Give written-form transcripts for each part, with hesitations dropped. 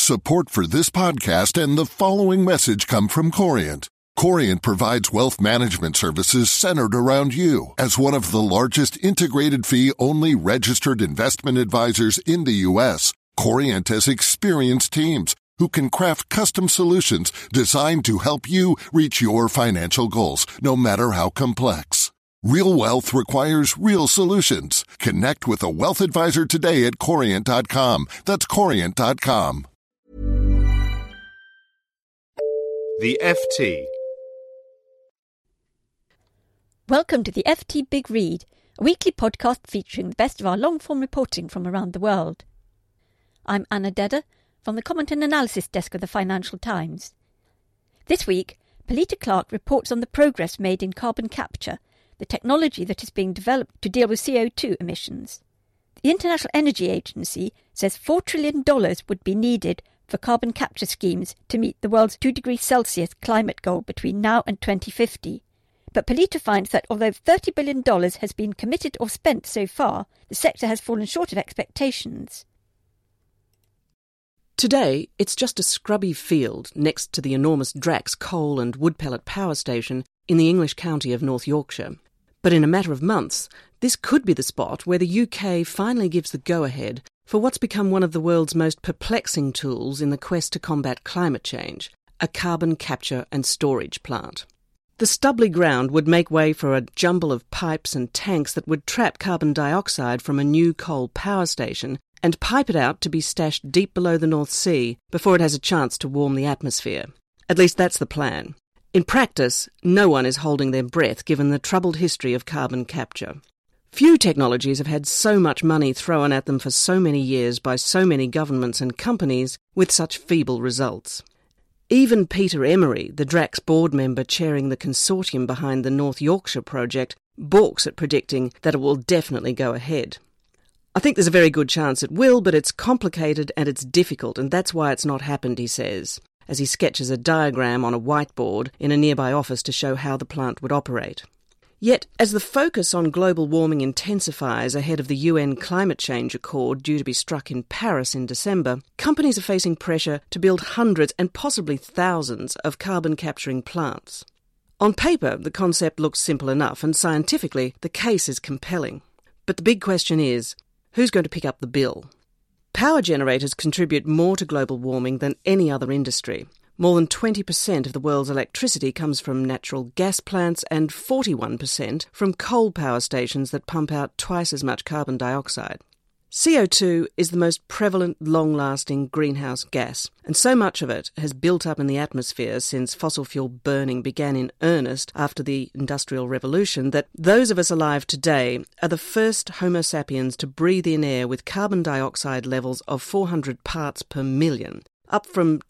Support for this podcast and the following message come from Corient. Corient provides wealth management services centered around you. As one of the largest integrated fee-only registered investment advisors in the U.S., Corient has experienced teams who can craft custom solutions designed to help you reach your financial goals, no matter how complex. Real wealth requires real solutions. Connect with a wealth advisor today at Corient.com. That's Corient.com. The FT. Welcome to the FT Big Read, a weekly podcast featuring the best of our long-form reporting from around the world. I'm Anna Dedder from the Comment and Analysis Desk of the Financial Times. This week, Polita Clark reports on the progress made in carbon capture, the technology that is being developed to deal with CO2 emissions. The International Energy Agency says $4 trillion would be needed for carbon capture schemes to meet the world's 2 degrees Celsius climate goal between now and 2050. But Polita finds that although $30 billion has been committed or spent so far, the sector has fallen short of expectations. Today, it's just a scrubby field next to the enormous Drax coal and wood pellet power station in the English county of North Yorkshire. But in a matter of months, this could be the spot where the UK finally gives the go-ahead for what's become one of the world's most perplexing tools in the quest to combat climate change, a carbon capture and storage plant. The stubbly ground would make way for a jumble of pipes and tanks that would trap carbon dioxide from a new coal power station and pipe it out to be stashed deep below the North Sea before it has a chance to warm the atmosphere. At least that's the plan. In practice, no one is holding their breath given the troubled history of carbon capture. Few technologies have had so much money thrown at them for so many years by so many governments and companies with such feeble results. Even Peter Emery, the Drax board member chairing the consortium behind the North Yorkshire project, balks at predicting that it will definitely go ahead. I think there's a very good chance it will, but it's complicated and it's difficult, and that's why it's not happened, he says, as he sketches a diagram on a whiteboard in a nearby office to show how the plant would operate. Yet, as the focus on global warming intensifies ahead of the UN climate change accord due to be struck in Paris in December, companies are facing pressure to build hundreds and possibly thousands of carbon-capturing plants. On paper, the concept looks simple enough, and scientifically, the case is compelling. But the big question is, who's going to pick up the bill? Power generators contribute more to global warming than any other industry. More than 20% of the world's electricity comes from natural gas plants and 41% from coal power stations that pump out twice as much carbon dioxide. CO2 is the most prevalent, long-lasting greenhouse gas, and so much of it has built up in the atmosphere since fossil fuel burning began in earnest after the Industrial Revolution that those of us alive today are the first Homo sapiens to breathe in air with carbon dioxide levels of 400 parts per million, up from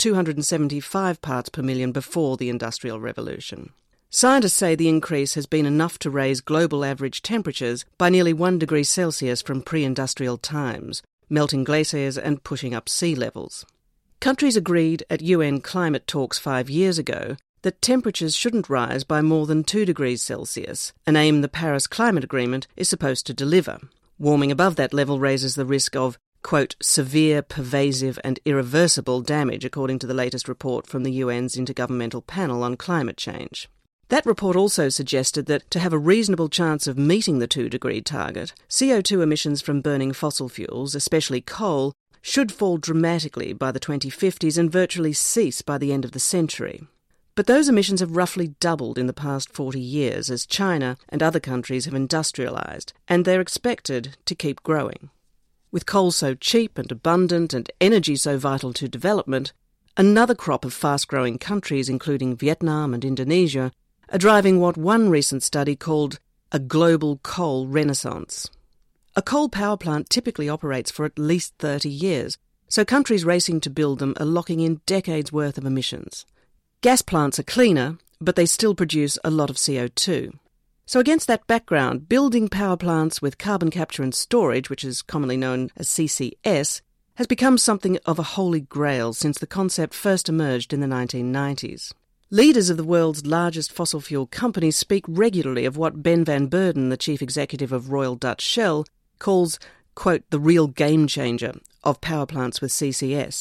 275 parts per million before the Industrial Revolution. Scientists say the increase has been enough to raise global average temperatures by nearly 1 degree Celsius from pre-industrial times, melting glaciers and pushing up sea levels. Countries agreed at UN climate talks 5 years ago that temperatures shouldn't rise by more than 2 degrees Celsius, an aim the Paris Climate Agreement is supposed to deliver. Warming above that level raises the risk of quote, severe, pervasive and irreversible damage, according to the latest report from the UN's Intergovernmental Panel on Climate Change. That report also suggested that to have a reasonable chance of meeting the 2-degree target, CO2 emissions from burning fossil fuels, especially coal, should fall dramatically by the 2050s and virtually cease by the end of the century. But those emissions have roughly doubled in the past 40 years as China and other countries have industrialised, and they're expected to keep growing. With coal so cheap and abundant and energy so vital to development, another crop of fast-growing countries, including Vietnam and Indonesia, are driving what one recent study called a global coal renaissance. A coal power plant typically operates for at least 30 years, so countries racing to build them are locking in decades' worth of emissions. Gas plants are cleaner, but they still produce a lot of CO2. So against that background, building power plants with carbon capture and storage, which is commonly known as CCS, has become something of a holy grail since the concept first emerged in the 1990s. Leaders of the world's largest fossil fuel companies speak regularly of what Ben van Beurden, the chief executive of Royal Dutch Shell, calls, quote, the real game changer of power plants with CCS.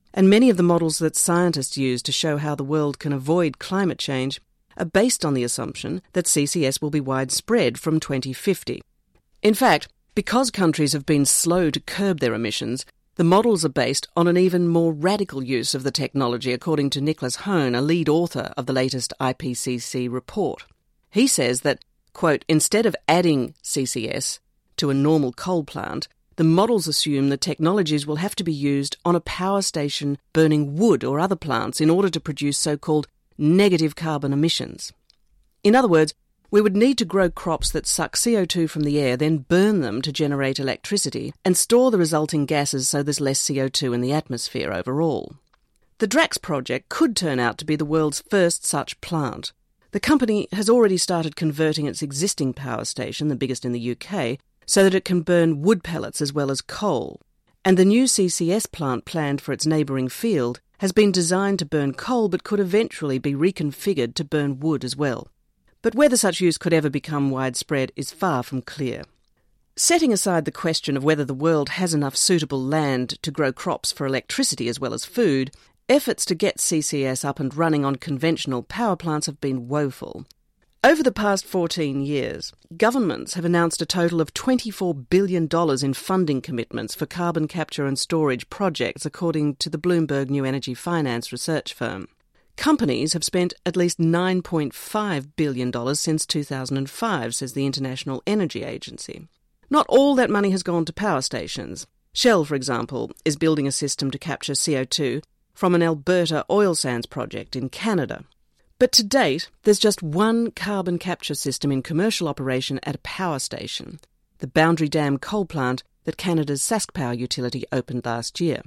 and many of the models that scientists use to show how the world can avoid climate change are based on the assumption that CCS will be widespread from 2050. In fact, because countries have been slow to curb their emissions, the models are based on an even more radical use of the technology, according to Nicholas Hone, a lead author of the latest IPCC report. He says that, quote, instead of adding CCS to a normal coal plant, the models assume the technologies will have to be used on a power station burning wood or other plants in order to produce so-called negative carbon emissions. In other words, we would need to grow crops that suck CO2 from the air, then burn them to generate electricity, and store the resulting gases so there's less CO2 in the atmosphere overall. The Drax project could turn out to be the world's first such plant. The company has already started converting its existing power station, the biggest in the UK, so that it can burn wood pellets as well as coal. And the new CCS plant planned for its neighbouring field has been designed to burn coal but could eventually be reconfigured to burn wood as well. But whether such use could ever become widespread is far from clear. Setting aside the question of whether the world has enough suitable land to grow crops for electricity as well as food, efforts to get CCS up and running on conventional power plants have been woeful. Over the past 14 years, governments have announced a total of $24 billion in funding commitments for carbon capture and storage projects, according to the Bloomberg New Energy Finance research firm. Companies have spent at least $9.5 billion since 2005, says the International Energy Agency. Not all that money has gone to power stations. Shell, for example, is building a system to capture CO2 from an Alberta oil sands project in Canada. But to date, there's just one carbon capture system in commercial operation at a power station, the Boundary Dam coal plant that Canada's SaskPower utility opened last year.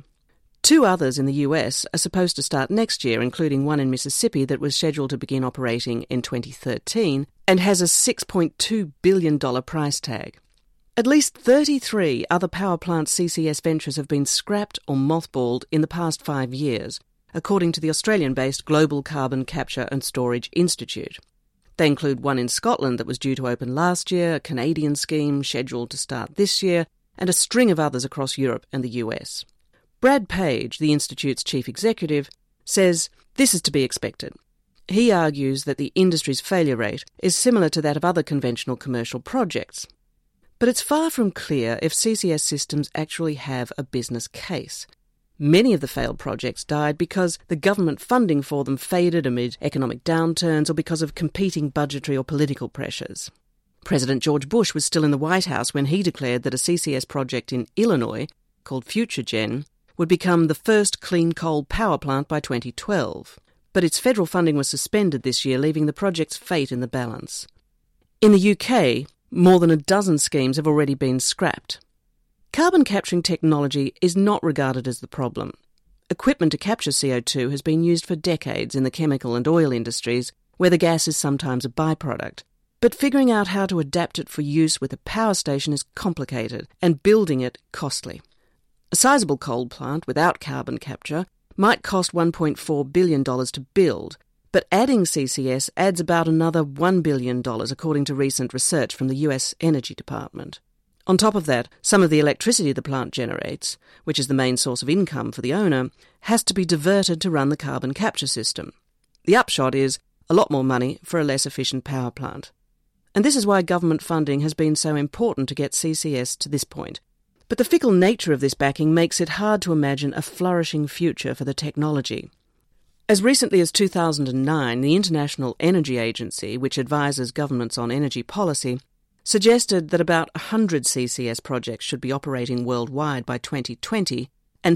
2 others in the US are supposed to start next year, including one in Mississippi that was scheduled to begin operating in 2013 and has a $6.2 billion price tag. At least 33 other power plant CCS ventures have been scrapped or mothballed in the past 5 years, according to the Australian-based Global Carbon Capture and Storage Institute. They include one in Scotland that was due to open last year, a Canadian scheme scheduled to start this year, and a string of others across Europe and the US. Brad Page, the Institute's chief executive, says this is to be expected. He argues that the industry's failure rate is similar to that of other conventional commercial projects. But it's far from clear if CCS systems actually have a business case. Many of the failed projects died because the government funding for them faded amid economic downturns or because of competing budgetary or political pressures. President George Bush was still in the White House when he declared that a CCS project in Illinois, called FutureGen, would become the first clean coal power plant by 2012. But its federal funding was suspended this year, leaving the project's fate in the balance. In the UK, more than a dozen schemes have already been scrapped. Carbon capturing technology is not regarded as the problem. Equipment to capture CO2 has been used for decades in the chemical and oil industries, where the gas is sometimes a byproduct. But figuring out how to adapt it for use with a power station is complicated, and building it costly. A sizable coal plant without carbon capture might cost $1.4 billion to build, but adding CCS adds about another $1 billion, according to recent research from the US Energy Department. On top of that, some of the electricity the plant generates, which is the main source of income for the owner, has to be diverted to run the carbon capture system. The upshot is a lot more money for a less efficient power plant. And this is why government funding has been so important to get CCS to this point. But the fickle nature of this backing makes it hard to imagine a flourishing future for the technology. As recently as 2009, the International Energy Agency, which advises governments on energy policy, suggested that about 100 CCS projects should be operating worldwide by 2020 and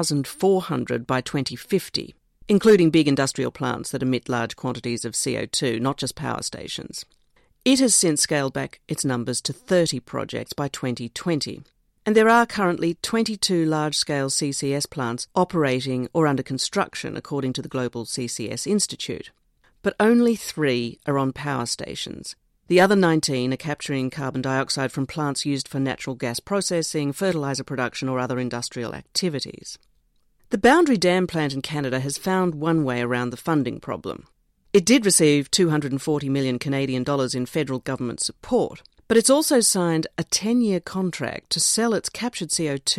3,400 by 2050, including big industrial plants that emit large quantities of CO2, not just power stations. It has since scaled back its numbers to 30 projects by 2020, and there are currently 22 large-scale CCS plants operating or under construction, according to the Global CCS Institute. But only 3 are on power stations. The other 19 are capturing carbon dioxide from plants used for natural gas processing, fertiliser production or other industrial activities. The Boundary Dam plant in Canada has found one way around the funding problem. It did receive $240 million Canadian dollars in federal government support, but it's also signed a 10-year contract to sell its captured CO2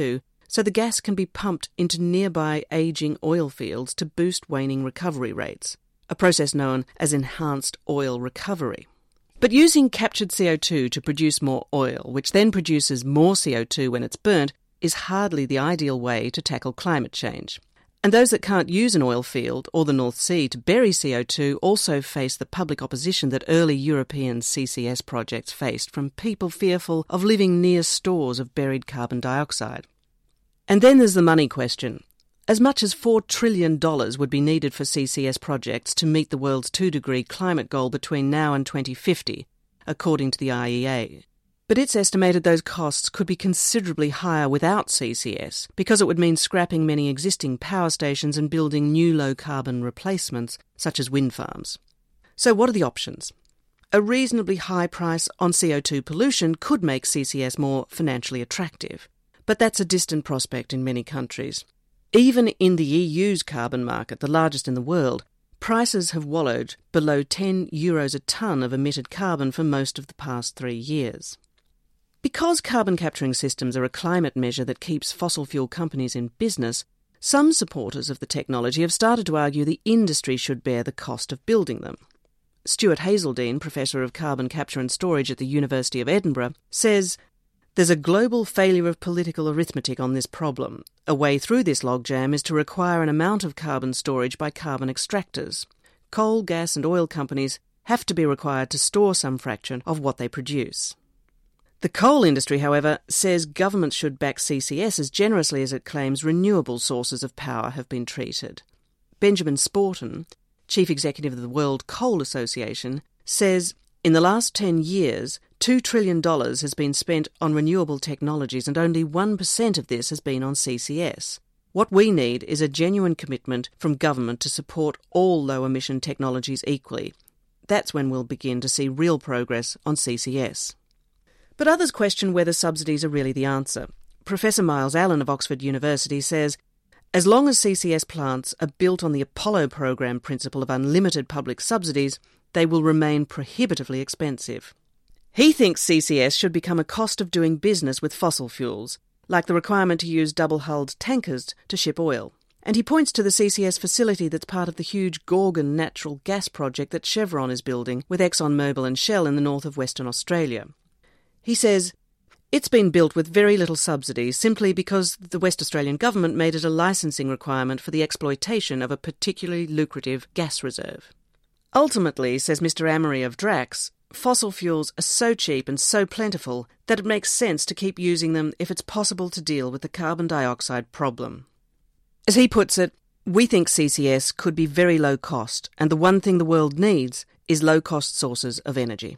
so the gas can be pumped into nearby ageing oil fields to boost waning recovery rates, a process known as enhanced oil recovery. But using captured CO2 to produce more oil, which then produces more CO2 when it's burnt, is hardly the ideal way to tackle climate change. And those that can't use an oil field or the North Sea to bury CO2 also face the public opposition that early European CCS projects faced from people fearful of living near stores of buried carbon dioxide. And then there's the money question. As much as $4 trillion would be needed for CCS projects to meet the world's 2-degree climate goal between now and 2050, according to the IEA. But it's estimated those costs could be considerably higher without CCS, because it would mean scrapping many existing power stations and building new low-carbon replacements, such as wind farms. So what are the options? A reasonably high price on CO2 pollution could make CCS more financially attractive, but that's a distant prospect in many countries. Even in the EU's carbon market, the largest in the world, prices have wallowed below €10 a tonne of emitted carbon for most of the past 3 years. Because carbon capturing systems are a climate measure that keeps fossil fuel companies in business, some supporters of the technology have started to argue the industry should bear the cost of building them. Stuart Hazeldine, Professor of Carbon Capture and Storage at the University of Edinburgh, says, "There's a global failure of political arithmetic on this problem. A way through this logjam is to require an amount of carbon storage by carbon extractors. Coal, gas and oil companies have to be required to store some fraction of what they produce." The coal industry, however, says governments should back CCS as generously as it claims renewable sources of power have been treated. Benjamin Sporton, Chief Executive of the World Coal Association, says in the last 10 years, $2 trillion has been spent on renewable technologies and only 1% of this has been on CCS. What we need is a genuine commitment from government to support all low-emission technologies equally. That's when we'll begin to see real progress on CCS. But others question whether subsidies are really the answer. Professor Miles Allen of Oxford University says, as long as CCS plants are built on the Apollo program principle of unlimited public subsidies, they will remain prohibitively expensive. He thinks CCS should become a cost of doing business with fossil fuels, like the requirement to use double-hulled tankers to ship oil. And he points to the CCS facility that's part of the huge Gorgon natural gas project that Chevron is building with ExxonMobil and Shell in the north of Western Australia. He says, it's been built with very little subsidy simply because the West Australian government made it a licensing requirement for the exploitation of a particularly lucrative gas reserve. Ultimately, says Mr. Amory of Drax, fossil fuels are so cheap and so plentiful that it makes sense to keep using them if it's possible to deal with the carbon dioxide problem. As he puts it, we think CCS could be very low cost, and the one thing the world needs is low-cost sources of energy.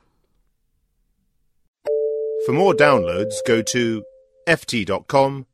For more downloads, go to ft.com/podcasts.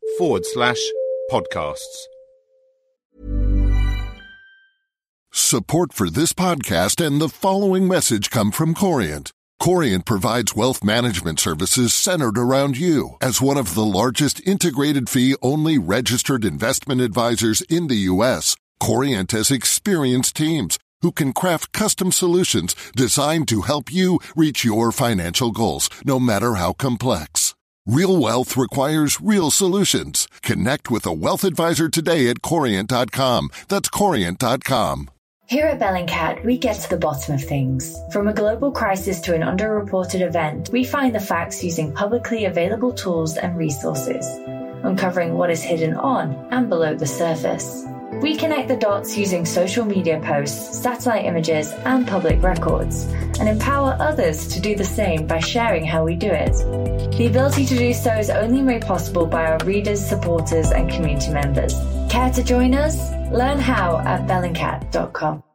Support for this podcast and the following message come from Corient. Corient provides wealth management services centered around you. As one of the largest integrated fee-only registered investment advisors in the U.S., Corient has experienced teams who can craft custom solutions designed to help you reach your financial goals, no matter how complex. Real wealth requires real solutions. Connect with a wealth advisor today at Corient.com. That's Corient.com. Here at Bellingcat, we get to the bottom of things. From a global crisis to an underreported event, we find the facts using publicly available tools and resources, uncovering what is hidden on and below the surface. We connect the dots using social media posts, satellite images, and public records, and empower others to do the same by sharing how we do it. The ability to do so is only made possible by our readers, supporters, and community members. Care to join us? Learn how at bellingcat.com.